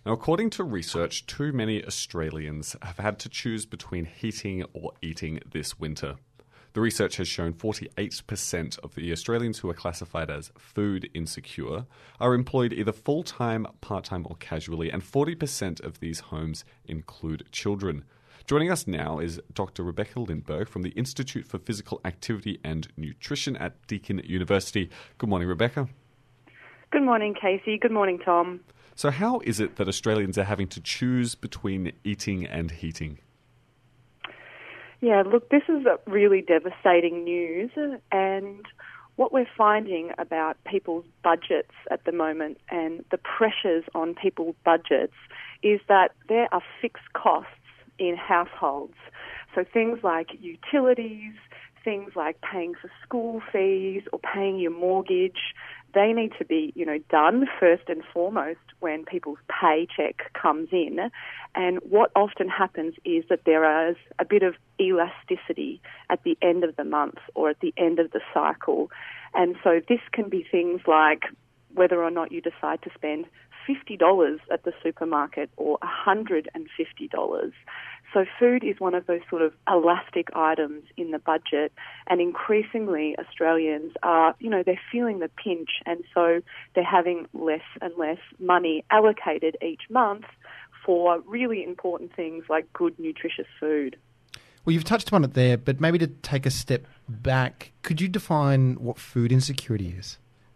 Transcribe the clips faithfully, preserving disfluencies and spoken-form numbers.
Now, according to research, too many Australians have had to choose between heating or eating this winter. The research has shown forty-eight percent of the Australians who are classified as food insecure are employed either full-time, part-time or casually, and forty percent of these homes include children. Joining us now is Doctor Rebecca Lindberg from the Institute for Physical Activity and Nutrition at Deakin University. Good morning, Rebecca. Good morning, Casey. Good morning, Tom. So how is it that Australians are having to choose between eating and heating? Yeah, look, this is really devastating news, and what we're finding about people's budgets at the moment and the pressures on people's budgets is that there are fixed costs in households. So things like utilities, things like paying for school fees or paying your mortgage, they need to be, you know, done first and foremost when people's paycheck comes in. And what often happens is that there is a bit of elasticity at the end of the month or at the end of the cycle. And so this can be things like whether or not you decide to spend fifty dollars at the supermarket or one hundred fifty dollars. So food is one of those sort of elastic items in the budget, and increasingly Australians are, you know, they're feeling the pinch, and so they're having less and less money allocated each month for really important things like good, nutritious food. Well, you've touched on it there, but maybe to take a step back, could you define what food insecurity is?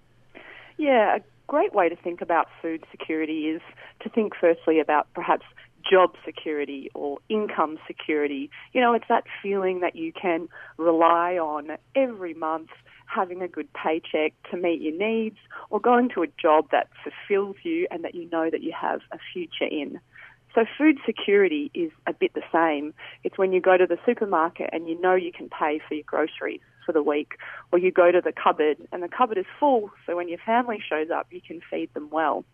Yeah, a great way to think about food security is to think firstly about perhaps job security or income security. You know, it's that feeling that you can rely on every month having a good paycheck to meet your needs or going to a job that fulfills you and that you know that you have a future in. So food security is a bit the same. It's when you go to the supermarket and you know you can pay for your groceries for the week, or you go to the cupboard and the cupboard is full, so when your family shows up, you can feed them well.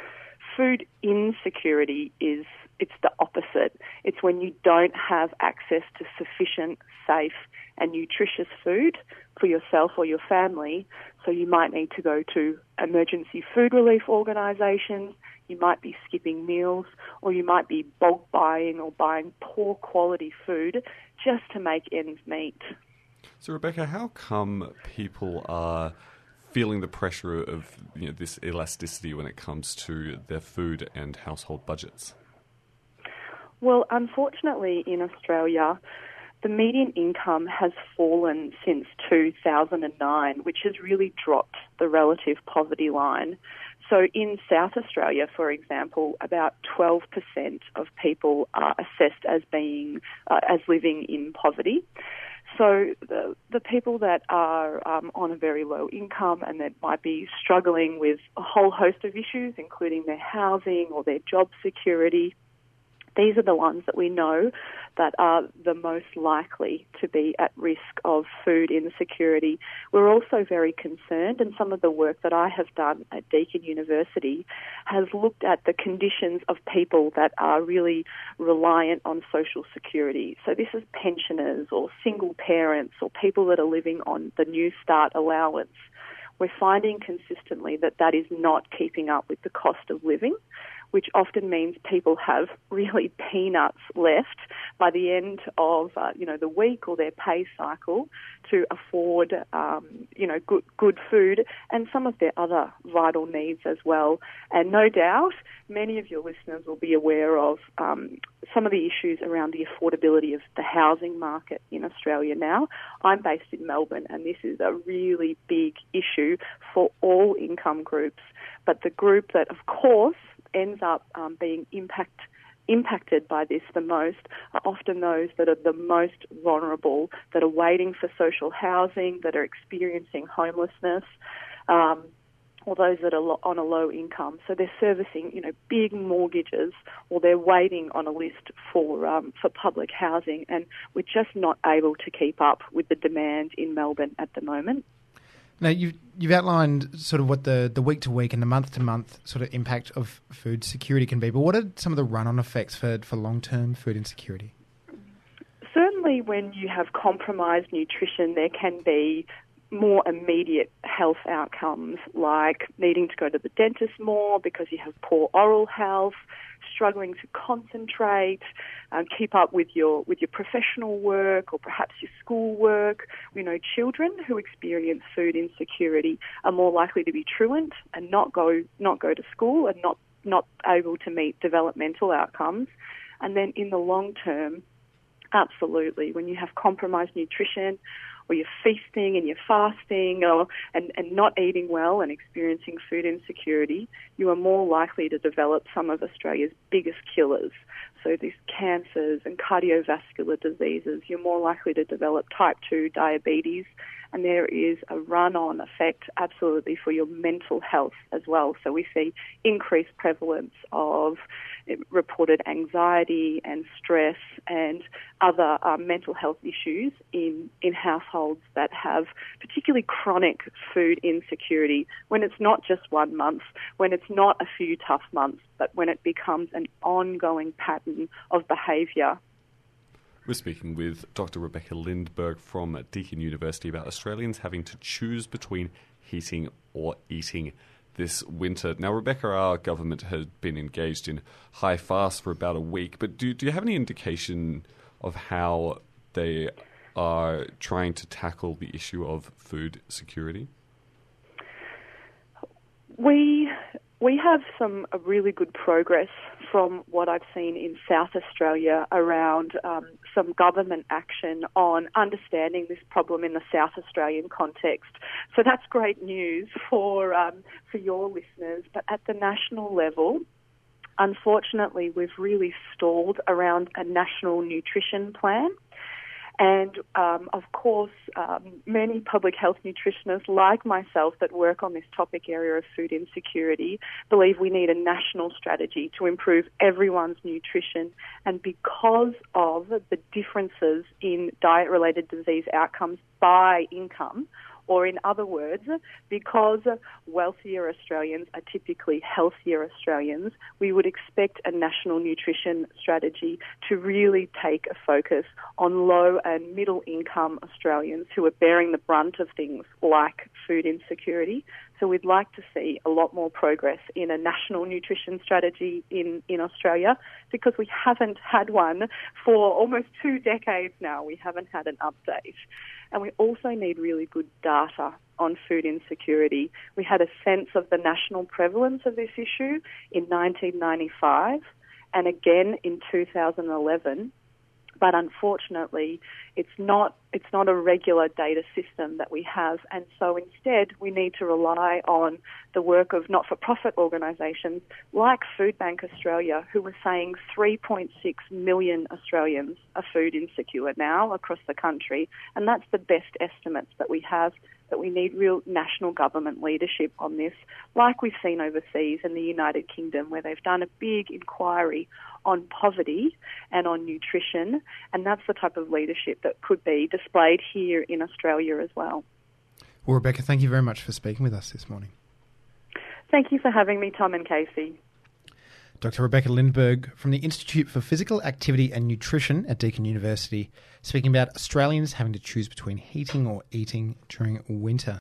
Food insecurity is it's the opposite. It's when you don't have access to sufficient, safe and nutritious food for yourself or your family. So you might need to go to emergency food relief organisations, you might be skipping meals, or you might be bulk buying or buying poor quality food just to make ends meet. So Rebecca, how come people are feeling the pressure of, you know, this elasticity when it comes to their food and household budgets? Well, unfortunately in Australia, the median income has fallen since two thousand nine, which has really dropped the relative poverty line. So in South Australia, for example, about twelve percent of people are assessed as being uh, as living in poverty. So the, the people that are um, on a very low income and that might be struggling with a whole host of issues, including their housing or their job security, these are the ones that we know that are the most likely to be at risk of food insecurity. We're also very concerned, and some of the work that I have done at Deakin University has looked at the conditions of people that are really reliant on social security. So this is pensioners or single parents or people that are living on the New Start allowance. We're finding consistently that that is not keeping up with the cost of living, which often means people have really peanuts left by the end of, uh, you know, the week or their pay cycle to afford, um, you know, good good food and some of their other vital needs as well. And no doubt, many of your listeners will be aware of um, some of the issues around the affordability of the housing market in Australia now. I'm based in Melbourne, and this is a really big issue for all income groups. But the group that, of course, ends up um, being impact, impacted by this the most are often those that are the most vulnerable, that are waiting for social housing, that are experiencing homelessness, um, or those that are lo- on a low income. So they're servicing, you know, big mortgages, or they're waiting on a list for um, for public housing, and we're just not able to keep up with the demand in Melbourne at the moment. Now, you've, you've outlined sort of what the, the week-to-week and the month-to-month sort of impact of food security can be, but what are some of the run-on effects for, for long-term food insecurity? Certainly when you have compromised nutrition, there can be more immediate health outcomes like needing to go to the dentist more because you have poor oral health, struggling to concentrate, um, keep up with your with your professional work or perhaps your school work. We know children who experience food insecurity are more likely to be truant and not go not go to school and not not able to meet developmental outcomes. And then in the long term, absolutely, when you have compromised nutrition, or you're feasting and you're fasting or and, and not eating well and experiencing food insecurity, you are more likely to develop some of Australia's biggest killers. So these cancers and cardiovascular diseases, you're more likely to develop type two diabetes, and there is a run-on effect absolutely for your mental health as well. So we see increased prevalence of reported anxiety and stress and other uh, mental health issues in, in households that have particularly chronic food insecurity, when it's not just one month, when it's not a few tough months, but when it becomes an ongoing pattern of behaviour. We're speaking with Doctor Rebecca Lindberg from Deakin University about Australians having to choose between heating or eating this winter. Now, Rebecca, our government has been engaged in high fast for about a week, but do, do you have any indication of how they are trying to tackle the issue of food security? We we have some uh, really good progress from what I've seen in South Australia around um, some government action on understanding this problem in the South Australian context. So that's great news for um, for your listeners. But at the national level, unfortunately, we've really stalled around a national nutrition plan. And, um, of course, um, many public health nutritionists like myself that work on this topic area of food insecurity believe we need a national strategy to improve everyone's nutrition. And because of the differences in diet-related disease outcomes by income, or in other words, because wealthier Australians are typically healthier Australians, we would expect a national nutrition strategy to really take a focus on low and middle income Australians who are bearing the brunt of things like food insecurity. So we'd like to see a lot more progress in a national nutrition strategy in, in Australia, because we haven't had one for almost two decades now. We haven't had an update. And we also need really good data on food insecurity. We had a sense of the national prevalence of this issue in nineteen ninety-five and again in two thousand eleven. But unfortunately, it's not it's not a regular data system that we have, and so instead we need to rely on the work of not-for-profit organisations like Foodbank Australia, who are saying three point six million Australians are food insecure now across the country, and that's the best estimates that we have. That we need real national government leadership on this, like we've seen overseas in the United Kingdom, where they've done a big inquiry on poverty and on nutrition, and that's the type of leadership that could be displayed here in Australia as well. Well, Rebecca, thank you very much for speaking with us this morning. Thank you for having me, Tom and Casey. Doctor Rebecca Lindberg from the Institute for Physical Activity and Nutrition at Deakin University, speaking about Australians having to choose between heating or eating during winter.